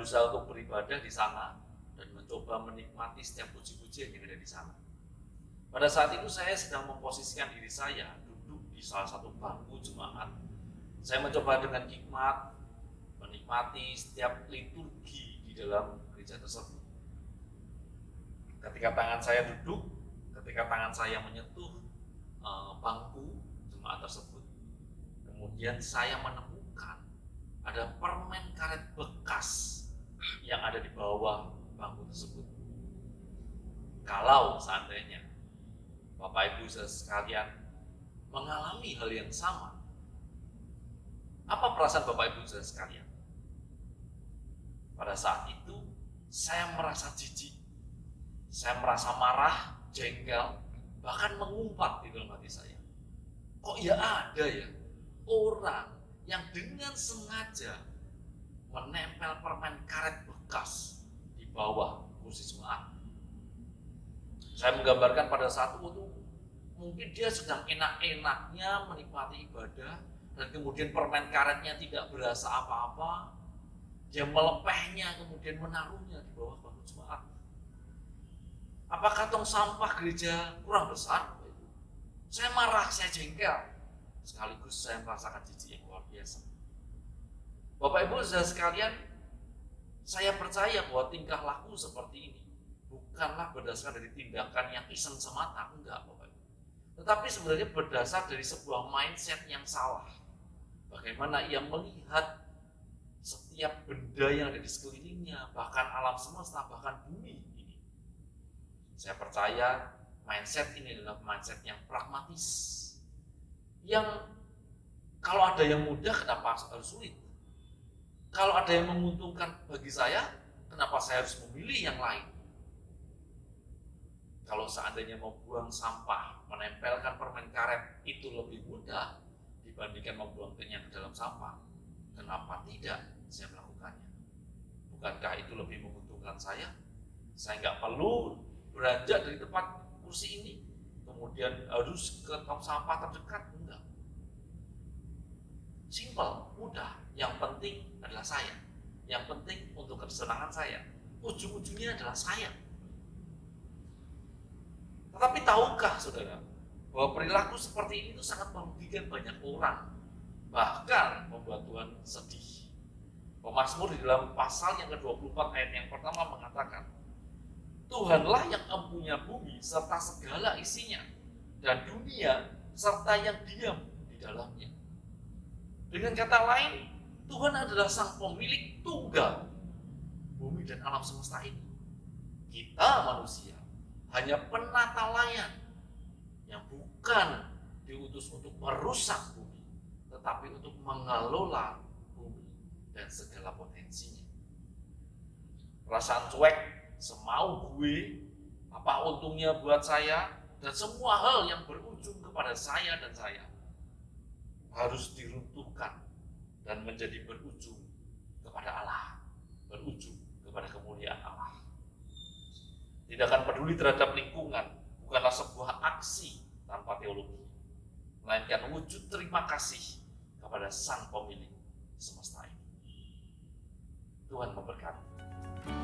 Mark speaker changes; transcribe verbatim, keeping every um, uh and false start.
Speaker 1: berusaha untuk beribadah di sana dan mencoba menikmati setiap puji-pujian yang ada di sana. Pada saat itu saya sedang memposisikan diri saya duduk di salah satu bangku jemaat. Saya mencoba dengan hikmat menikmati setiap liturgi di dalam gereja tersebut. Ketika tangan saya duduk, ketika tangan saya menyentuh uh, bangku jemaat tersebut, kemudian saya menemukan ada permen karet bekas yang ada di bawah bangku tersebut. Kalau seandainya Bapak Ibu sekalian mengalami hal yang sama, apa perasaan Bapak Ibu sekalian? Pada saat itu saya merasa jijik, saya merasa marah, jengkel, bahkan mengumpat di dalam hati saya. Kok ya ada ya orang yang dengan sengaja menempel permen karet bekas di bawah kursi jemaat. Saya menggambarkan pada saat itu mungkin dia sedang enak-enaknya menikmati ibadah dan kemudian permen karetnya tidak berasa apa-apa. Dia melepehnya kemudian menaruhnya di bawah bangku jemaat. Apakah tong sampah gereja kurang besar? Saya marah, saya jengkel. Sekaligus saya merasakan jijik yang luar biasa. Bapak Ibu saudara sekalian, saya percaya bahwa tingkah laku seperti ini bukanlah berdasar dari tindakan yang iseng semata, enggak Bapak Ibu. Tetapi sebenarnya berdasar dari sebuah mindset yang salah. Bagaimana ia melihat setiap benda yang ada di sekelilingnya, bahkan alam semesta, bahkan bumi ini. Saya percaya mindset ini adalah mindset yang pragmatis. Yang kalau ada yang mudah, kenapa harus sulit? Kalau ada yang menguntungkan bagi saya, kenapa saya harus memilih yang lain? Kalau seandainya membuang sampah, menempelkan permen karet itu lebih mudah dibandingkan membuang kenyang ke dalam sampah, kenapa tidak saya melakukannya? Bukankah itu lebih menguntungkan saya? Saya nggak perlu beranjak dari tempat kursi ini, kemudian harus ke tong sampah terdekat, enggak. Simpel, mudah. Yang penting adalah saya. Yang penting untuk kesenangan saya. Ujung-ujungnya adalah saya. Tetapi tahukah saudara, bahwa perilaku seperti ini itu sangat merugikan banyak orang, bahkan membuat Tuhan sedih. Pemazmur di dalam pasal yang ke dua puluh empat ayat yang pertama mengatakan, Tuhanlah yang empunya bumi serta segala isinya, dan dunia serta yang diam di dalamnya. Dengan kata lain, Tuhan adalah sang pemilik tunggal bumi dan alam semesta ini. Kita manusia hanya penata layan yang bukan diutus untuk merusak bumi, tetapi untuk mengelola bumi dan segala potensinya. Perasaan cuek, semau gue, apa untungnya buat saya, dan semua hal yang berujung kepada saya dan saya harus diruntuhkan dan menjadi berujung kepada Allah, berujung kepada kemuliaan Allah. Tindakan peduli terhadap lingkungan bukanlah sebuah aksi tanpa teologi, melainkan wujud terima kasih kepada Sang Pemilik semesta ini. Tuhan memberkati.